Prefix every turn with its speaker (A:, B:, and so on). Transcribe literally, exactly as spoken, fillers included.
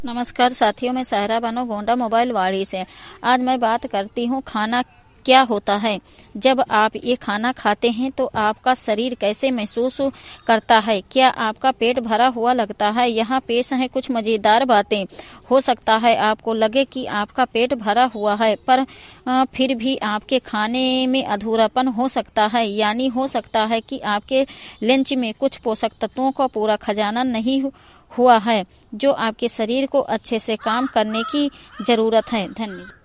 A: नमस्कार साथियों, मैं सायरा बानो गोंडा मोबाइल वाड़ी से। आज मैं बात करती हूँ खाना क्या होता है। जब आप ये खाना खाते हैं तो आपका शरीर कैसे महसूस करता है? क्या आपका पेट भरा हुआ लगता है? यहाँ पेश है कुछ मज़ेदार बातें। हो सकता है आपको लगे कि आपका पेट भरा हुआ है, पर फिर भी आपके खाने में अधूरापन हो सकता है। यानी हो सकता है कि आपके लंच में कुछ पोषक तत्वों का पूरा खजाना नहीं हुआ है, जो आपके शरीर को अच्छे से काम करने की जरूरत है। धन्यवाद।